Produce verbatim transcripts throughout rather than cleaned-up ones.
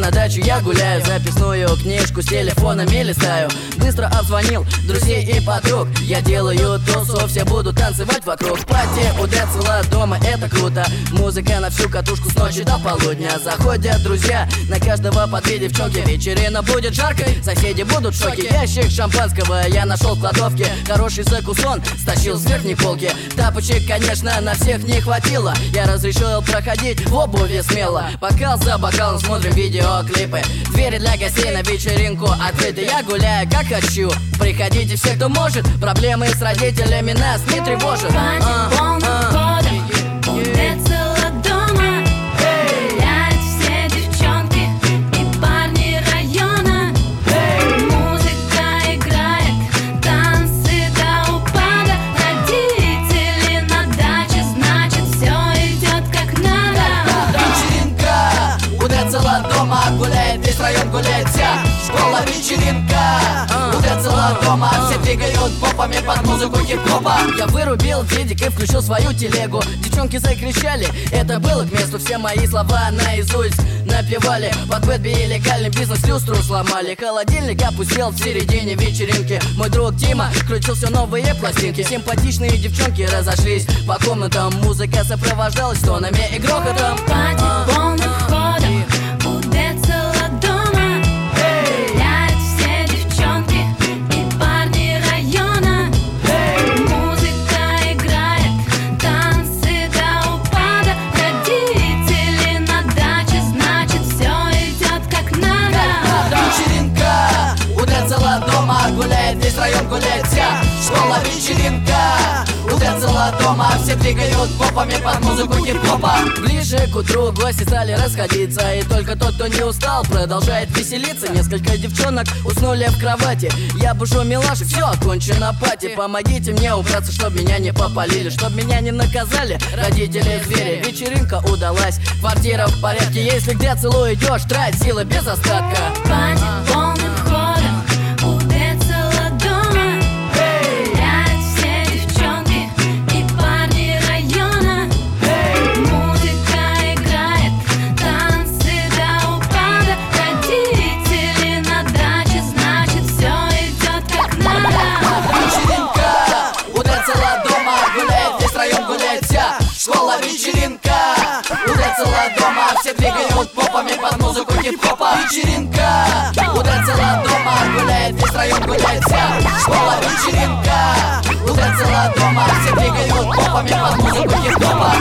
на дачу я гуляю, записную книжку с телефонами листаю. Быстро обзвонил друзей и подруг, я делаю тусу, все будут танцевать вокруг. Пати у Децела дома, это круто. Музыка на всю катушку с ночи до полудня. Заходят друзья, на каждого по две девчонки. Вечерина будет жаркой, соседи будут в шоке. Ящик шампанского я нашел в кладовке. Хороший закусон стащил с верхней полки. Тапочек, конечно, на всех не хватило. Я разрешил проходить в обуви смело. Бокал за бокалом смотрим видеоклипы. Двери для гостей на вечеринку открыты. Я гуляю как хочу, приходите все, кто может. Проблемы с родителями нас не тревожат. Пати полным ходом у Децела дома. Гуляют все девчонки и парни района. Музыка играет, танцы до упада. Родители на даче, значит все идет как надо. Вечеринка у Децела дома, гуляет весь район, гуляет вся школа. Вечеринка у Децела дома, все двигают попами под музыку хип-хопа. Я вырубил дедик и включил свою телегу. Девчонки закричали, это было к месту. Все мои слова наизусть напевали. Под бэт били легальный бизнес, люстру сломали. Холодильник опустел в середине вечеринки. Мой друг Дима крутил все новые пластинки. Симпатичные девчонки разошлись по комнатам. Музыка сопровождалась тонами и грохотом. Пати полным ходом у Децела дома. Гуляют все девчонки и парни района. Музыка играет, танцы до упада. Родители на даче, значит все идет как надо. Вечеринка у Децела дома, гуляет весь район, гуляет вся школа. Вечеринка у Децела дома, все двигают попами под музыку хип-хопа. Ближе к утру гости стали расходиться, и только тот, кто не устал, продолжает веселиться. Несколько девчонок уснули в кровати. Я бушу милаши, все окончено пати. Помогите мне убраться, чтоб меня не попалили, чтоб меня не наказали родители звери. Вечеринка удалась, квартира в порядке. Если к Децелу идешь, трать силы без остатка. Пати полным ходом у Децела дома. Гуляют все девчонки и парни района. Музыка играет, танцы до упада. Родители на даче, значит все идет как надо. Вечеринка у Децела дома, гуляет весь район, гуляет вся школа. Вечеринка у Децела дома, все двигают попами под музыку хип-хопа. Вечеринка у Децела дома, гуляет весь район, гуляет вся школа. Вечеринка у Децела дома, все двигают попами под музыку хип-хопа.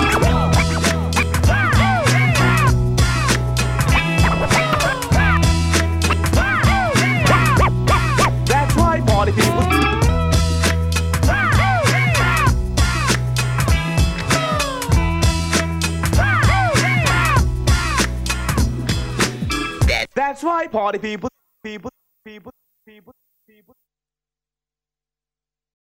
That's right, party people. That's right, party people. People, people, people, people.